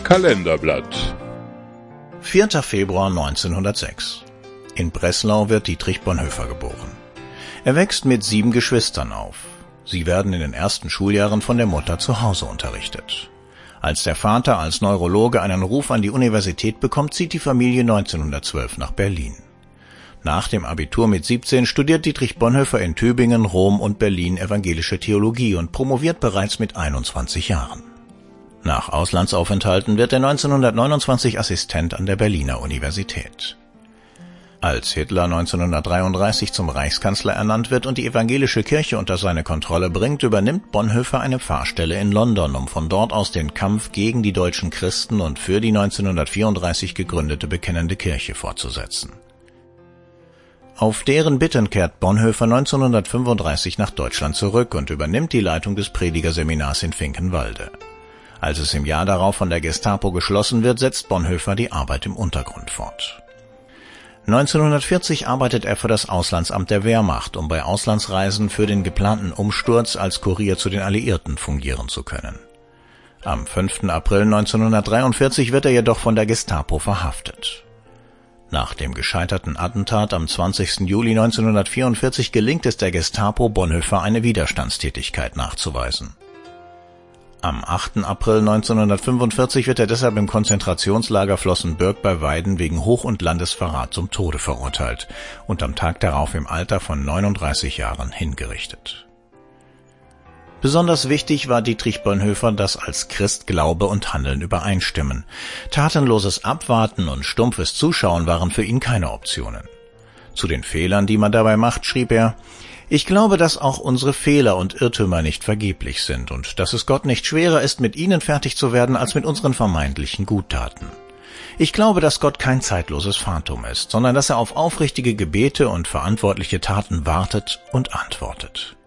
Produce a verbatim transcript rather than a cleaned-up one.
Kalenderblatt. vierter Februar neunzehnhundertsechs. In Breslau wird Dietrich Bonhoeffer geboren. Er wächst mit sieben Geschwistern auf. Sie werden in den ersten Schuljahren von der Mutter zu Hause unterrichtet. Als der Vater als Neurologe einen Ruf an die Universität bekommt, zieht die Familie neunzehnhundertzwölf nach Berlin. Nach dem Abitur mit siebzehn studiert Dietrich Bonhoeffer in Tübingen, Rom und Berlin evangelische Theologie und promoviert bereits mit einundzwanzig Jahren. Nach Auslandsaufenthalten wird er neunzehnhundertneunundzwanzig Assistent an der Berliner Universität. Als Hitler neunzehnhundertdreiunddreißig zum Reichskanzler ernannt wird und die evangelische Kirche unter seine Kontrolle bringt, übernimmt Bonhoeffer eine Pfarrstelle in London, um von dort aus den Kampf gegen die deutschen Christen und für die neunzehnhundertvierunddreißig gegründete Bekennende Kirche fortzusetzen. Auf deren Bitten kehrt Bonhoeffer neunzehnhundertfünfunddreißig nach Deutschland zurück und übernimmt die Leitung des Predigerseminars in Finkenwalde. Als es im Jahr darauf von der Gestapo geschlossen wird, setzt Bonhoeffer die Arbeit im Untergrund fort. neunzehnhundertvierzig arbeitet er für das Auslandsamt der Wehrmacht, um bei Auslandsreisen für den geplanten Umsturz als Kurier zu den Alliierten fungieren zu können. Am fünften April neunzehnhundertdreiundvierzig wird er jedoch von der Gestapo verhaftet. Nach dem gescheiterten Attentat am zwanzigsten Juli neunzehnhundertvierundvierzig gelingt es der Gestapo, Bonhoeffer eine Widerstandstätigkeit nachzuweisen. Am achten April neunzehnhundertfünfundvierzig wird er deshalb im Konzentrationslager Flossenbürg bei Weiden wegen Hoch- und Landesverrat zum Tode verurteilt und am Tag darauf im Alter von neununddreißig Jahren hingerichtet. Besonders wichtig war Dietrich Bonhoeffer, dass als Christ Glaube und Handeln übereinstimmen. Tatenloses Abwarten und stumpfes Zuschauen waren für ihn keine Optionen. Zu den Fehlern, die man dabei macht, schrieb er: Ich glaube, dass auch unsere Fehler und Irrtümer nicht vergeblich sind und dass es Gott nicht schwerer ist, mit ihnen fertig zu werden, als mit unseren vermeintlichen Guttaten. Ich glaube, dass Gott kein zeitloses Phantom ist, sondern dass er auf aufrichtige Gebete und verantwortliche Taten wartet und antwortet.